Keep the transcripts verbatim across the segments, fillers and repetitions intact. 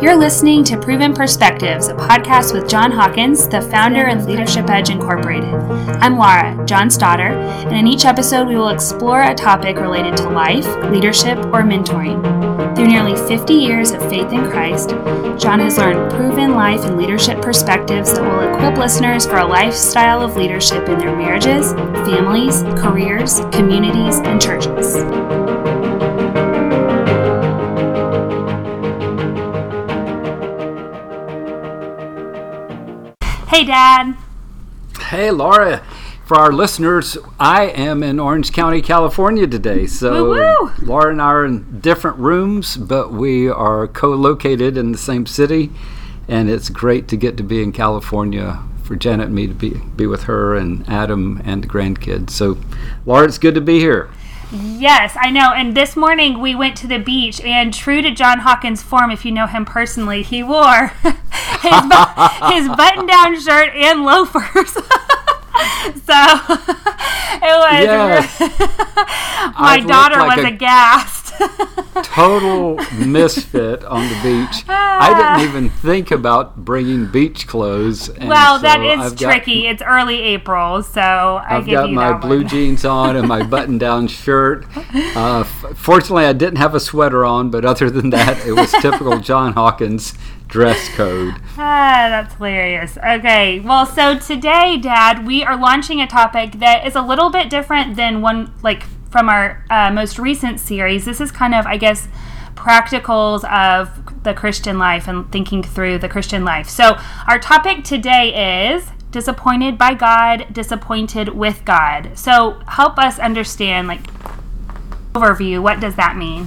You're listening to Proven Perspectives, a podcast with John Hawkins, the founder of Leadership Edge Incorporated. I'm Laura, John's daughter, and in each episode we will explore a topic related to life, leadership, or mentoring. Through nearly fifty years of faith in Christ, John has learned proven life and leadership perspectives that will equip listeners for a lifestyle of leadership in their marriages, families, careers, communities, and churches. Hey, Dad. Hey, Laura. For our listeners, I am in Orange County, California today. So Woo-woo. Laura and I are in different rooms, but we are co-located in the same city. And it's great to get to be in California for Janet and me to be, be with her and Adam and the grandkids. So, Laura, it's good to be here. Yes, I know. And this morning we went to the beach, and true to John Hawkins' form, if you know him personally, he wore his, bu- his button-down shirt and loafers. So it was. Yes. My I've daughter like was a aghast. Total misfit on the beach. I didn't even think about bringing beach clothes. And well, so that is I've got, tricky. It's early April, so I I've give got you my that blue one. jeans on and my button-down shirt. Uh, f- fortunately, I didn't have a sweater on, but other than that, it was typical John Hawkins dress code. Ah, that's hilarious. Okay, well, so today, Dad, we are launching a topic that is a little bit different than one, like, from our uh, most recent series. This is kind of, I guess, practicals of the Christian life and thinking through the Christian life. So our topic today is disappointed by God, disappointed with God. So help us understand, like, overview, what does that mean?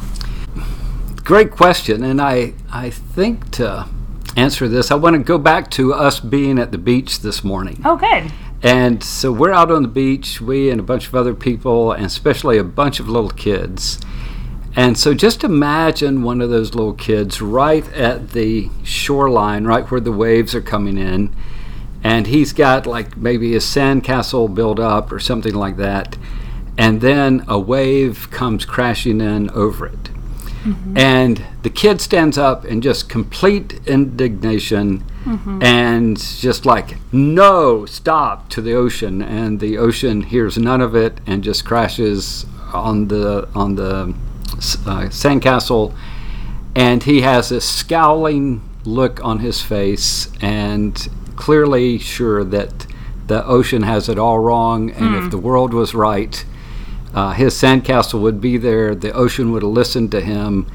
Great question, and I, I think to answer this, I want to go back to us being at the beach this morning. Oh, good. And so we're out on the beach, we and a bunch of other people, and especially a bunch of little kids. And so just imagine one of those little kids right at the shoreline, right where the waves are coming in, and he's got like maybe a sandcastle built up or something like that, and then a wave comes crashing in over it. Mm-hmm. And the kid stands up in just complete indignation mm-hmm. and just like, no, stop, to the ocean. And the ocean hears none of it and just crashes on the on the uh, sandcastle. And he has this scowling look on his face and clearly sure that the ocean has it all wrong. And mm. if the world was right, Uh, his sandcastle would be there, the ocean would have listened to him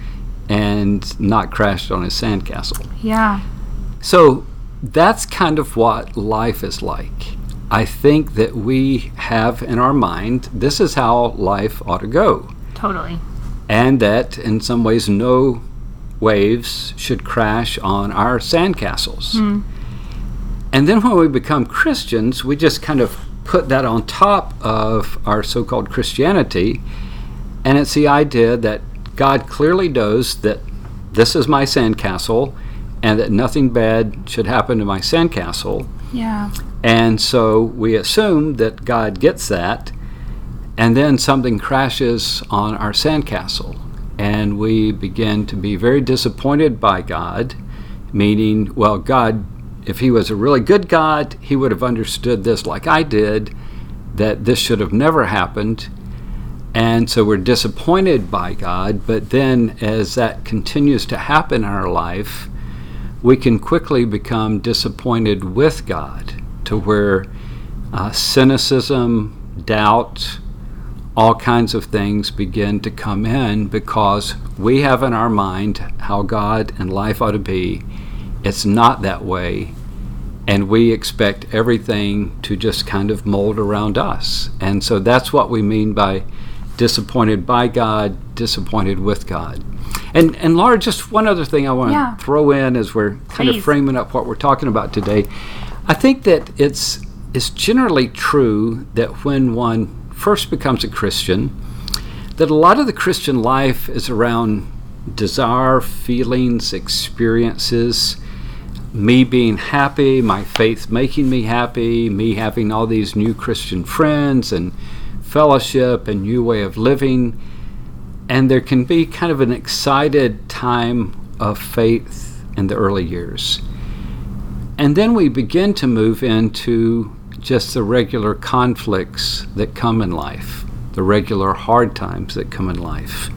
and not crashed on his sandcastle. Yeah. So that's kind of what life is like. I think that we have in our mind, this is how life ought to go. Totally. And that in some ways no waves should crash on our sandcastles. Mm. And then when we become Christians, we just kind of put that on top of our so-called Christianity, and it's the idea that God clearly knows that this is my sandcastle and that nothing bad should happen to my sandcastle. Yeah. And so we assume that God gets that, and then something crashes on our sandcastle, and we begin to be very disappointed by God, meaning, well, God, if he was a really good God, he would have understood this like I did, that this should have never happened. And so we're disappointed by God, but then as that continues to happen in our life, we can quickly become disappointed with God to where uh, cynicism, doubt, all kinds of things begin to come in because we have in our mind how God and life ought to be. It's not that way, and we expect everything to just kind of mold around us. And so that's what we mean by disappointed by God, disappointed with God. And and Laura, just one other thing I want to yeah. throw in as we're kind Please. of framing up what we're talking about today. I think that it's it's generally true that when one first becomes a Christian, that a lot of the Christian life is around desire, feelings, experiences, me being happy, my faith making me happy, me having all these new Christian friends and fellowship and new way of living. And there can be kind of an excited time of faith in the early years. And then we begin to move into just the regular conflicts that come in life, the regular hard times that come in life.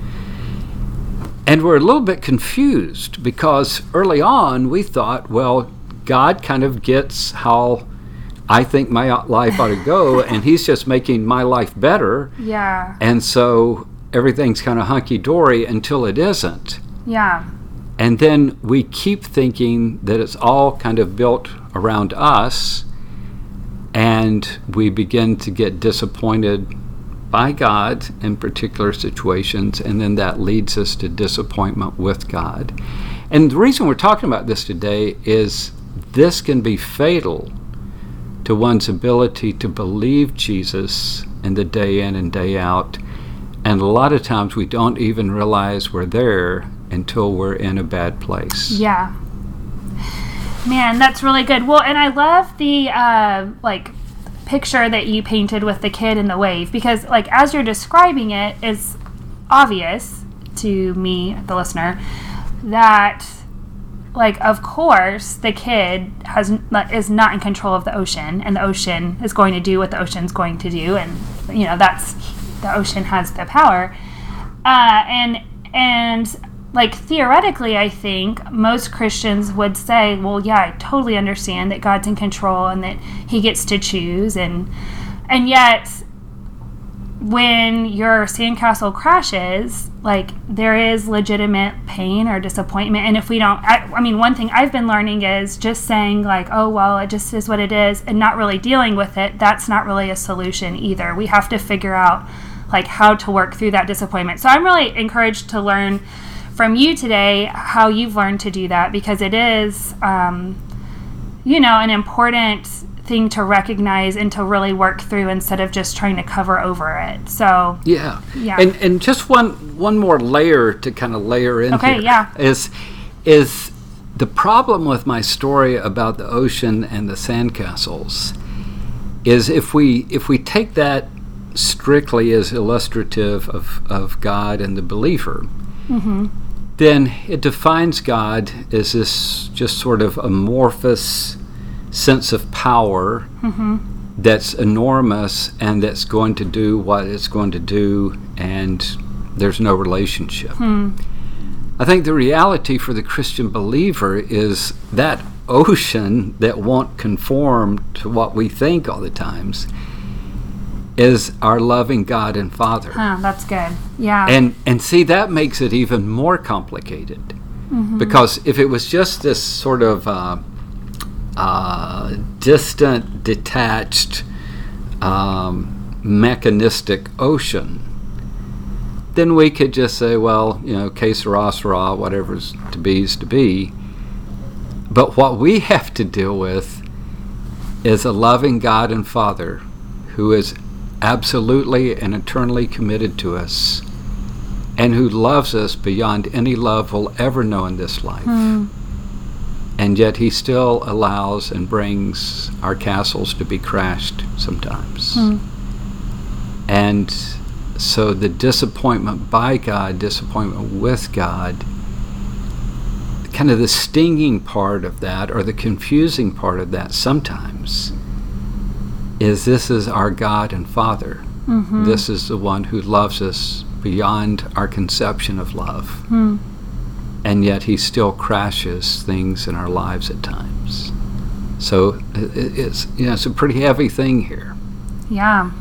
And we're a little bit confused because early on we thought, well, God kind of gets how I think my life ought to go, and he's just making my life better. Yeah. And so everything's kind of hunky-dory until it isn't. Yeah. And then we keep thinking that it's all kind of built around us, and we begin to get disappointed by God in particular situations, and then that leads us to disappointment with God. And the reason we're talking about this today is this can be fatal to one's ability to believe Jesus in the day in and day out. And a lot of times we don't even realize we're there until we're in a bad place. Yeah. Man, that's really good. Well, and I love the uh, like picture that you painted with the kid in the wave, because like as you're describing it, it's obvious to me, the listener, that like of course the kid has is not in control of the ocean, and the ocean is going to do what the ocean's going to do, and you know that's the ocean has the power, uh, and and. Like, theoretically, I think most Christians would say, well, yeah, I totally understand that God's in control and that he gets to choose. And and yet, when your sandcastle crashes, like, there is legitimate pain or disappointment. And if we don't, I, I mean, one thing I've been learning is just saying, like, oh, well, it just is what it is, and not really dealing with it. That's not really a solution either. We have to figure out, like, how to work through that disappointment. So I'm really encouraged to learn from you today how you've learned to do that, because it is um, you know an important thing to recognize and to really work through instead of just trying to cover over it. So yeah yeah and and just one one more layer to kind of layer in okay here yeah is is the problem with my story about the ocean and the sandcastles is if we if we take that strictly as illustrative of, of God and the believer, mm-hmm. then it defines God as this just sort of amorphous sense of power mm-hmm. that's enormous and that's going to do what it's going to do, and there's no relationship. Hmm. I think the reality for the Christian believer is that ocean that won't conform to what we think all the times is our loving God and Father. Huh, that's good. Yeah. And and see, that makes it even more complicated. Mm-hmm. Because if it was just this sort of uh, uh, distant, detached, um, mechanistic ocean, then we could just say, well, you know, que sera, sera, whatever's to be is to be. But what we have to deal with is a loving God and Father who is absolutely and eternally committed to us, and who loves us beyond any love we'll ever know in this life. Mm. And yet he still allows and brings our castles to be crashed sometimes. Mm. And so the disappointment by God, disappointment with God, kind of the stinging part of that, or the confusing part of that sometimes, is this is our God and Father. Mm-hmm. This is the one who loves us beyond our conception of love. Mm. And yet he still crashes things in our lives at times. So it's, you know, it's a pretty heavy thing here. Yeah.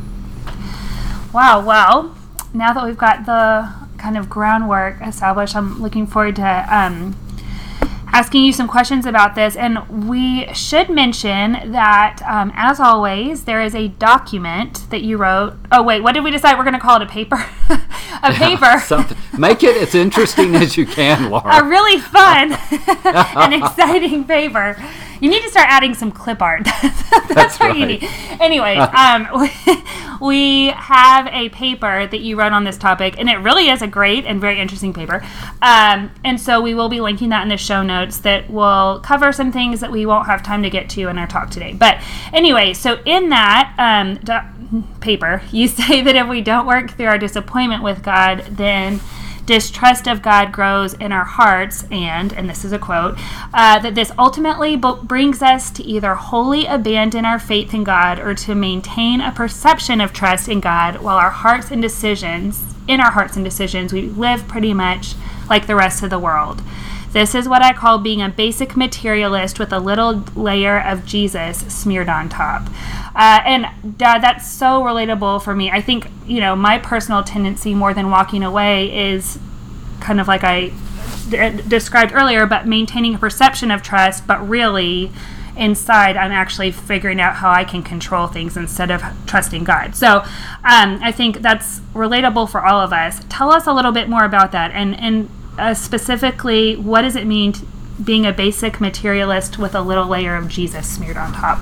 Wow, well, now that we've got the kind of groundwork established, I'm looking forward to um, asking you some questions about this. And we should mention that, um, as always, there is a document that you wrote. Oh, wait, what did we decide? We're going to call it a paper? a paper. Yeah, something. Make it as interesting as you can, Laura. A really fun and exciting paper. You need to start adding some clip art. That's, That's what right. you need. Anyways, um, we have a paper that you wrote on this topic, and it really is a great and very interesting paper. Um, and so we will be linking that in the show notes that will cover some things that we won't have time to get to in our talk today. But anyway, so in that um, do- paper, you say that if we don't work through our disappointment with God, then distrust of God grows in our hearts, and, and this is a quote, uh, that this ultimately b- brings us to either wholly abandon our faith in God or to maintain a perception of trust in God while our hearts and decisions, in our hearts and decisions, we live pretty much like the rest of the world. This is what I call being a basic materialist with a little layer of Jesus smeared on top. Uh, and Dad, that's so relatable for me. I think, you know, my personal tendency more than walking away is kind of like I d- described earlier, but maintaining a perception of trust, but really inside I'm actually figuring out how I can control things instead of trusting God. So um, I think that's relatable for all of us. Tell us a little bit more about that, and, and uh, specifically, what does it mean to being a basic materialist with a little layer of Jesus smeared on top?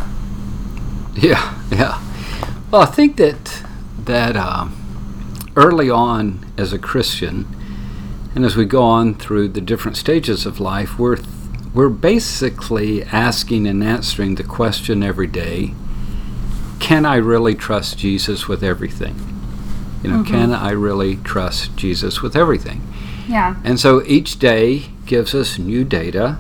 Yeah, yeah. Well, I think that that um, early on as a Christian, and as we go on through the different stages of life, we're we're basically asking and answering the question every day: can I really trust Jesus with everything? You know, mm-hmm. Can I really trust Jesus with everything? Yeah. And so each day gives us new data,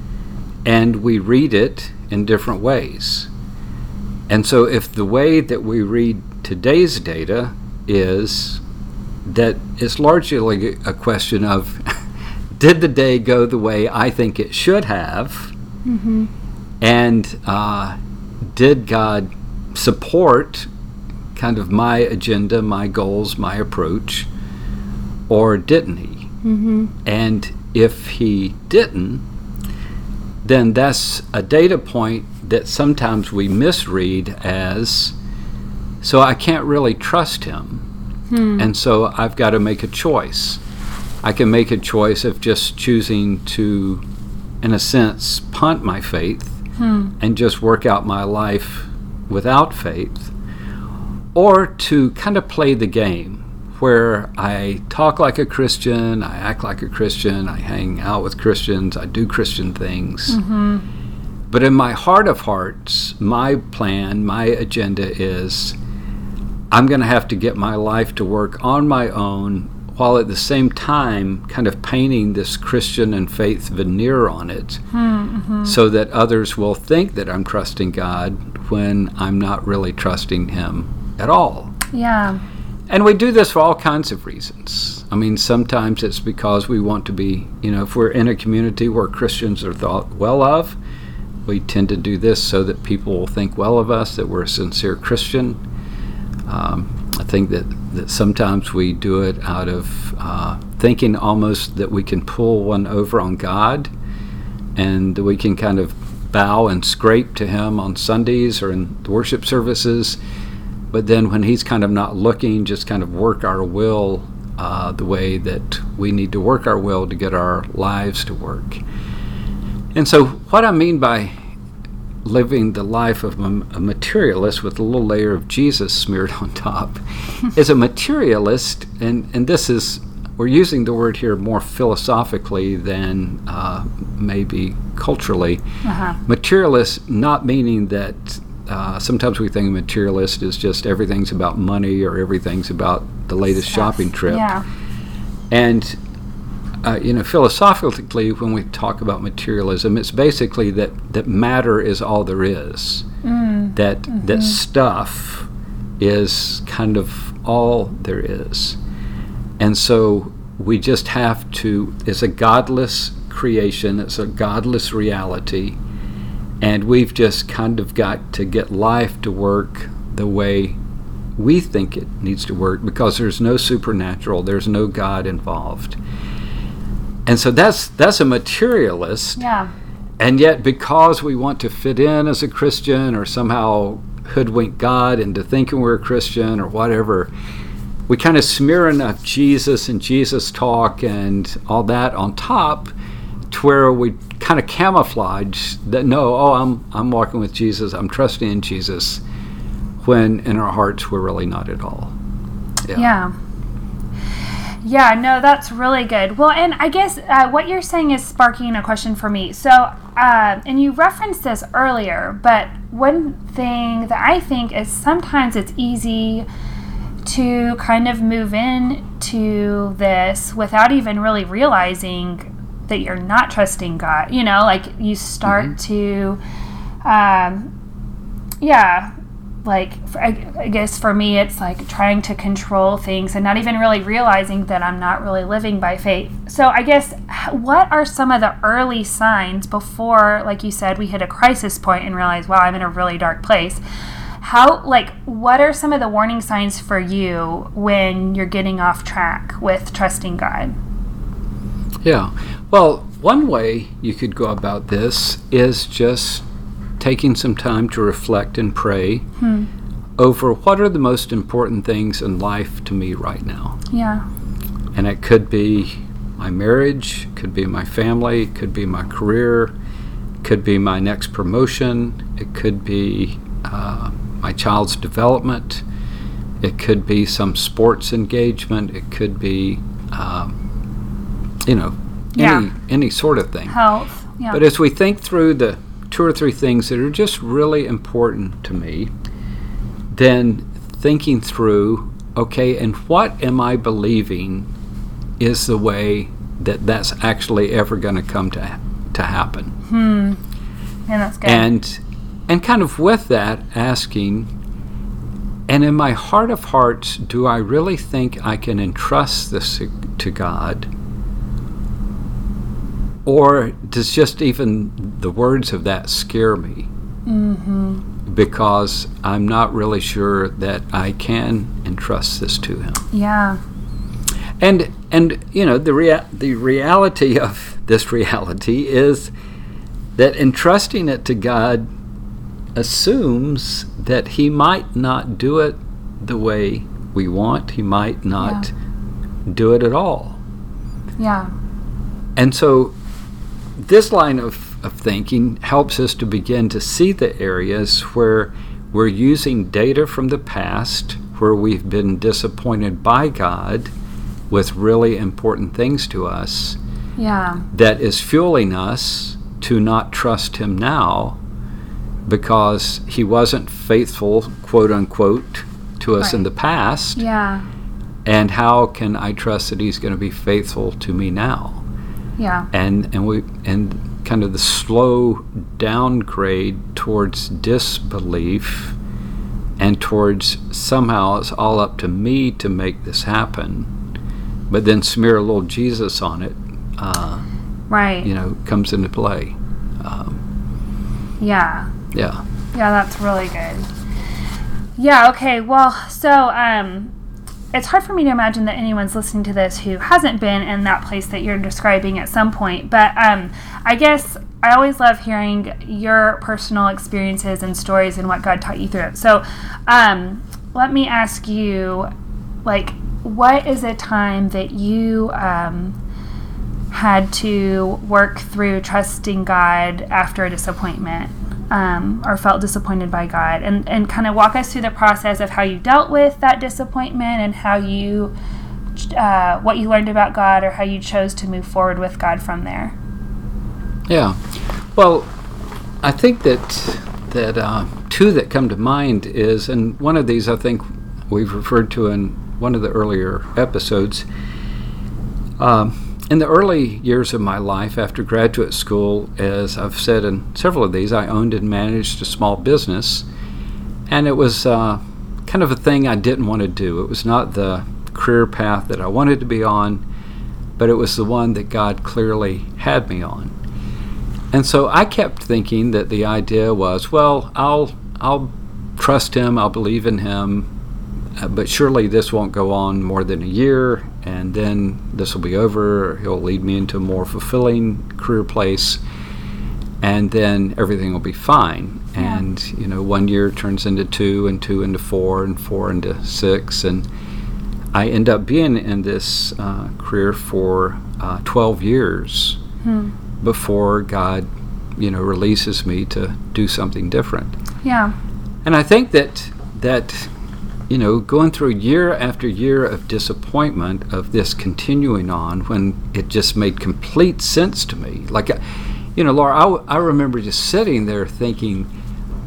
and we read it in different ways. And so if the way that we read today's data is that it's largely a question of, did the day go the way I think it should have? Mm-hmm. And uh, did God support kind of my agenda, my goals, my approach, or didn't he? Mm-hmm. And if he didn't, then that's a data point that sometimes we misread as, so I can't really trust him. Hmm. And so I've got to make a choice. I can make a choice of just choosing to, in a sense, punt my faith hmm. and just work out my life without faith, or to kind of play the game where I talk like a Christian, I act like a Christian, I hang out with Christians, I do Christian things. Mm-hmm. But in my heart of hearts, my plan, my agenda is I'm going to have to get my life to work on my own, while at the same time kind of painting this Christian and faith veneer on it, mm-hmm. so that others will think that I'm trusting God when I'm not really trusting him at all. Yeah. And we do this for all kinds of reasons. I mean, sometimes it's because we want to be, you know, if we're in a community where Christians are thought well of, we tend to do this so that people will think well of us, that we're a sincere Christian. Um, I think that, that sometimes we do it out of uh, thinking almost that we can pull one over on God, and that we can kind of bow and scrape to him on Sundays or in the worship services. But then when he's kind of not looking, just kind of work our will uh, the way that we need to work our will to get our lives to work. And so what I mean by living the life of a, a materialist with a little layer of Jesus smeared on top is a materialist, and, and this is, we're using the word here more philosophically than uh, maybe culturally. Uh-huh. Materialist, not meaning that Uh, sometimes we think materialist is just everything's about money or everything's about the latest Stuff. shopping trip. Yeah. And, uh, you know, philosophically, when we talk about materialism, it's basically that, that matter is all there is. Mm. That, mm-hmm. that stuff is kind of all there is. And so we just have to, it's a godless creation, it's a godless reality. And we've just kind of got to get life to work the way we think it needs to work, because there's no supernatural, there's no God involved. And so that's that's a materialist. Yeah. And yet, because we want to fit in as a Christian, or somehow hoodwink God into thinking we're a Christian or whatever, we kind of smear enough Jesus and Jesus talk and all that on top to where we kind of camouflage that, no, oh, I'm I'm walking with Jesus, I'm trusting in Jesus, when in our hearts we're really not at all. Yeah. Yeah, yeah no, that's really good. Well, and I guess uh, what you're saying is sparking a question for me. So, uh, and you referenced this earlier, but one thing that I think is sometimes it's easy to kind of move into this without even really realizing that you're not trusting God. You know, like you start mm-hmm. to, um, yeah, like I, I guess for me, it's like trying to control things and not even really realizing that I'm not really living by faith. So I guess what are some of the early signs before, like you said, we hit a crisis point and realize, wow, I'm in a really dark place? How, like, what are some of the warning signs for you when you're getting off track with trusting God? Yeah. Well, one way you could go about this is just taking some time to reflect and pray hmm. over what are the most important things in life to me right now. Yeah. And it could be my marriage, it could be my family, it could be my career, it could be my next promotion, it could be uh, my child's development, it could be some sports engagement, it could be, um, you know, yeah. any any sort of thing. Health, yeah. But as we think through the two or three things that are just really important to me, then thinking through, okay, and what am I believing is the way that that's actually ever going to come to to happen? Hmm. And that's good. And and kind of with that, asking, and in my heart of hearts, do I really think I can entrust this to God? Or does just even the words of that scare me? Mm-hmm. Because I'm not really sure that I can entrust this to Him. Yeah. And and you know the rea- the reality of this reality is that entrusting it to God assumes that He might not do it the way we want. He might not yeah. do it at all. Yeah. And so this line of, of thinking helps us to begin to see the areas where we're using data from the past, where we've been disappointed by God with really important things to us, yeah. that is fueling us to not trust Him now because He wasn't faithful, quote unquote, to us right. in the past. Yeah. And how can I trust that He's going to be faithful to me now? Yeah. And and we and kind of the slow downgrade towards disbelief and towards somehow it's all up to me to make this happen, but then smear a little Jesus on it. Uh, right. You know, comes into play. Um, yeah. Yeah. Yeah, that's really good. Yeah. Okay. Well, so um. it's hard for me to imagine that anyone's listening to this who hasn't been in that place that you're describing at some point. But um, I guess I always love hearing your personal experiences and stories and what God taught you through it. So um, let me ask you, like, what is a time that you um, had to work through trusting God after a disappointment? Um, or felt disappointed by God, and, and kind of walk us through the process of how you dealt with that disappointment and how you, uh, what you learned about God or how you chose to move forward with God from there. Yeah. Well, I think that that uh, two that come to mind is, and one of these I think we've referred to in one of the earlier episodes. Um, In the early years of my life after graduate school, as I've said in several of these, I owned and managed a small business, and it was uh, kind of a thing I didn't want to do. It was not the career path that I wanted to be on, but it was the one that God clearly had me on. And so I kept thinking that the idea was, well, I'll I'll trust Him, I'll believe in Him, but surely this won't go on more than a year, and then this will be over. He'll lead me into a more fulfilling career place, and then everything will be fine. Yeah. And, you know, one year turns into two, and two into four, and four into six, and I end up being in this uh, career for uh, twelve years hmm. before God, you know, releases me to do something different. Yeah. And I think that that you know, going through year after year of disappointment, of this continuing on when it just made complete sense to me. Like, you know, Laura, I, I remember just sitting there thinking,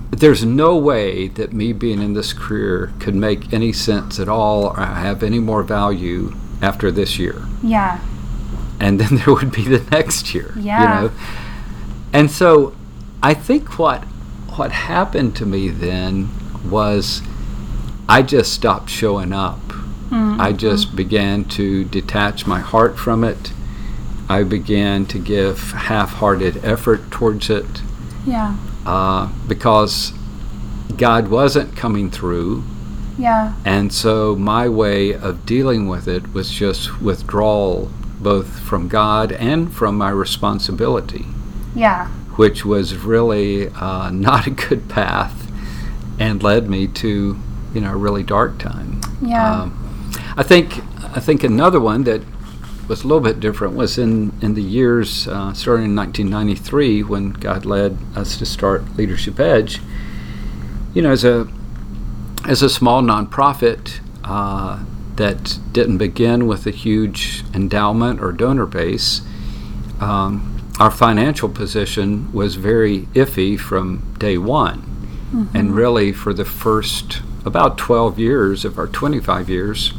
there's no way that me being in this career could make any sense at all or have any more value after this year. Yeah. And then there would be the next year. Yeah. You know? And so I think what what happened to me then was I just stopped showing up. Mm-hmm. I just began to detach my heart from it. I began to give half-hearted effort towards it. Yeah. Uh, because God wasn't coming through. Yeah. And so my way of dealing with it was just withdrawal, both from God and from my responsibility. Yeah. Which was really uh, not a good path and led me to, you know, a really dark time. Yeah. Um, I think I think another one that was a little bit different was in, in the years uh, starting in nineteen ninety-three when God led us to start Leadership Edge. You know, as a as a small nonprofit uh, that didn't begin with a huge endowment or donor base, um, our financial position was very iffy from day one. Mm-hmm. And really for the first about twelve years of our twenty-five years,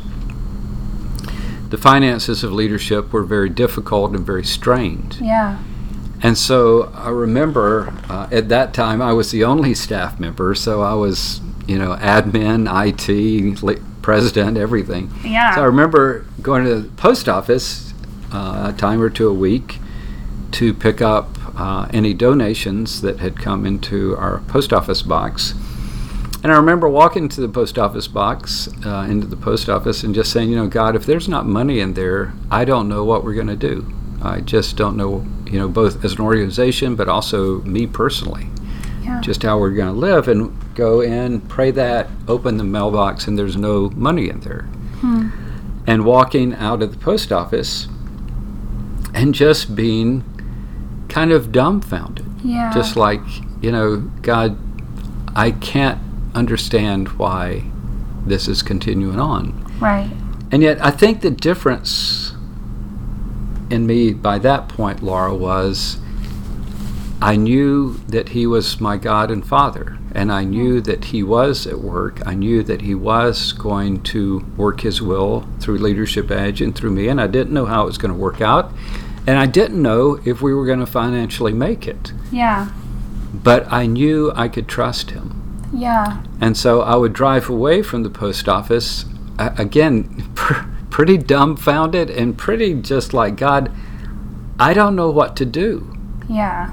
the finances of leadership were very difficult and very strained. Yeah. And so I remember uh, at that time I was the only staff member, so I was, you know, admin, I T, president, everything. Yeah. So I remember going to the post office uh, a time or two a week to pick up uh, any donations that had come into our post office box. And I remember walking to the post office box, uh, into the post office, and just saying, you know, God, if there's not money in there, I don't know what we're going to do. I just don't know, you know, both as an organization, but also me personally, yeah. just how we're going to live. And go in, pray that, open the mailbox, and there's no money in there. Hmm. And walking out of the post office and just being kind of dumbfounded. Yeah. Just like, you know, God, I can't understand why this is continuing on. Right. And yet I think the difference in me by that point, Laura, was I knew that he was my God and Father, and I knew that he was at work. I knew that he was going to work his will through Leadership Edge and through me, and I didn't know how it was going to work out, and I didn't know if we were going to financially make it. Yeah. But I knew I could trust him. Yeah. And so I would drive away from the post office, uh, again, pr- pretty dumbfounded and pretty just like, God, I don't know what to do. Yeah.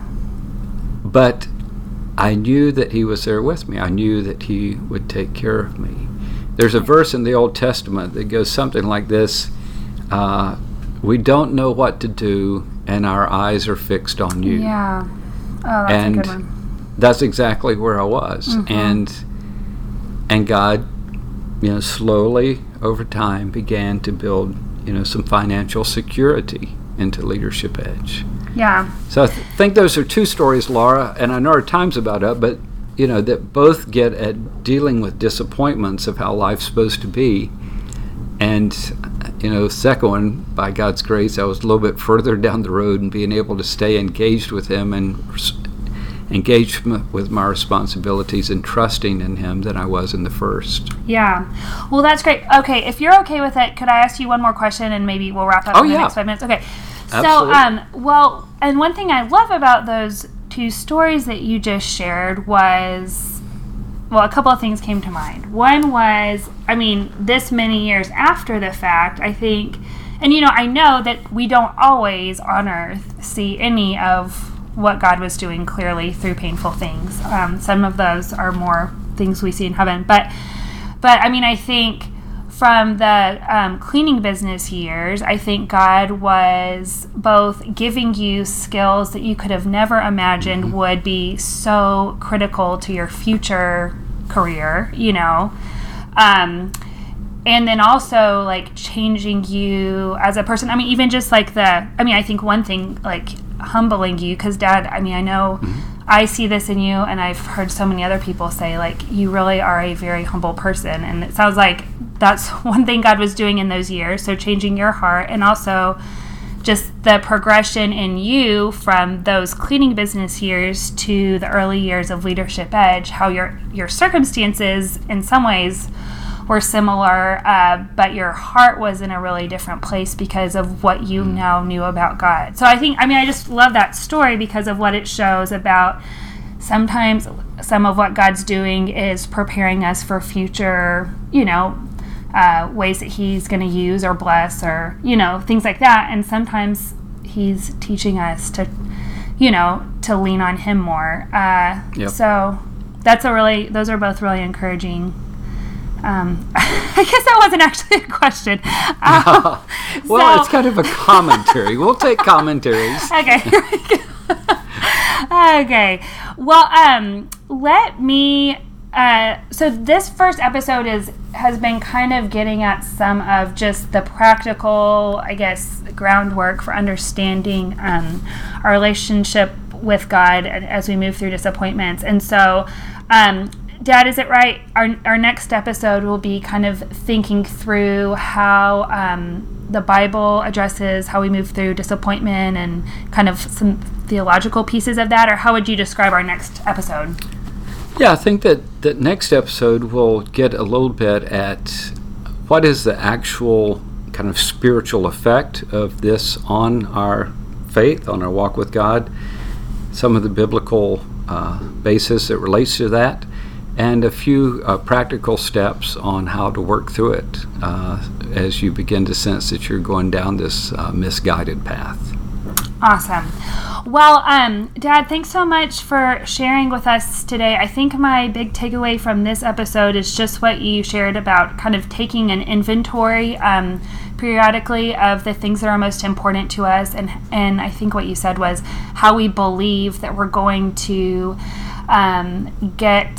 But I knew that he was there with me. I knew that he would take care of me. There's a verse in the Old Testament that goes something like this, uh, we don't know what to do, and our eyes are fixed on you. Yeah. Oh, that's and a good one. That's exactly where I was. Mm-hmm. And and God, you know, slowly over time began to build, you know, some financial security into Leadership Edge. Yeah. So I th- think those are two stories, Laura, and I know our time's about up, but, you know, that both get at dealing with disappointments of how life's supposed to be. And, you know, second one, by God's grace, I was a little bit further down the road and being able to stay engaged with him and res- engaged m- with my responsibilities and trusting in him than I was in the first. Yeah. Well, that's great. Okay, if you're okay with it, could I ask you one more question and maybe we'll wrap up oh, in the yeah. next five minutes? Okay. Absolutely. So, um, well, and one thing I love about those two stories that you just shared was, well, a couple of things came to mind. One was, I mean, this many years after the fact, I think, and you know, I know that we don't always on earth see any of what God was doing clearly through painful things. Um, some of those are more things we see in heaven. But, but I mean, I think from the um, cleaning business years, I think God was both giving you skills that you could have never imagined mm-hmm. would be so critical to your future career, you know. Um, and then also, like, changing you as a person. I mean, even just, like, the, I mean, I think one thing, like, humbling you, because, Dad, I mean, I know mm-hmm. I see this in you, and I've heard so many other people say, like, you really are a very humble person, and it sounds like that's one thing God was doing in those years, so changing your heart, and also just the progression in you from those cleaning business years to the early years of Leadership Edge, how your your circumstances in some ways were similar, uh, but your heart was in a really different place because of what you now knew about God. So I think, I mean, I just love that story because of what it shows about sometimes some of what God's doing is preparing us for future, you know, uh, ways that he's going to use or bless or, you know, things like that. And sometimes he's teaching us to, you know, to lean on him more. Uh, yep. So that's a really, those are both really encouraging. Um, I guess that wasn't actually a question. Um, well, so, it's kind of a commentary. We'll take commentaries. Okay. Here we go. Okay. Well, um, let me. Uh, so this first episode is has been kind of getting at some of just the practical, I guess, groundwork for understanding um, our relationship with God as we move through disappointments, and so. Um, Dad, is it right? Our our next episode will be kind of thinking through how um, the Bible addresses how we move through disappointment and kind of some theological pieces of that, or how would you describe our next episode? Yeah, I think that that next episode will get a little bit at what is the actual kind of spiritual effect of this on our faith, on our walk with God, some of the biblical uh, basis that relates to that, and a few uh, practical steps on how to work through it uh, as you begin to sense that you're going down this uh, misguided path. Awesome. Well, um, Dad, thanks so much for sharing with us today. I think my big takeaway from this episode is just what you shared about kind of taking an inventory um, periodically of the things that are most important to us. And, and I think what you said was how we believe that we're going to um, get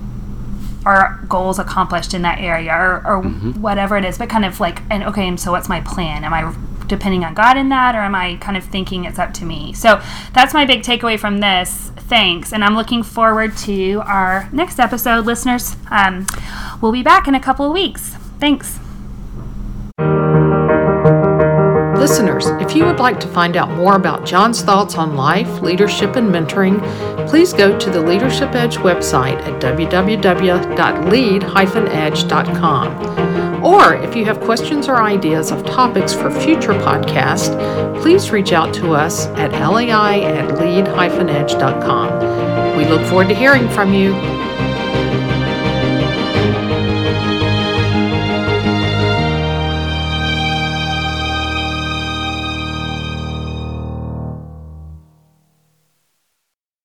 our goals accomplished in that area or, or mm-hmm. whatever it is, but kind of like, and okay, and so what's my plan? Am I depending on God in that, or am I kind of thinking it's up to me? So that's my big takeaway from this. Thanks. And I'm looking forward to our next episode, listeners. Um, we'll be back in a couple of weeks. Thanks. Listeners, if you would like to find out more about John's thoughts on life, leadership, and mentoring, please go to the Leadership Edge website at w w w dot lead dash edge dot com. Or if you have questions or ideas of topics for future podcasts, please reach out to us at lai at lead dash edge dot com. We look forward to hearing from you.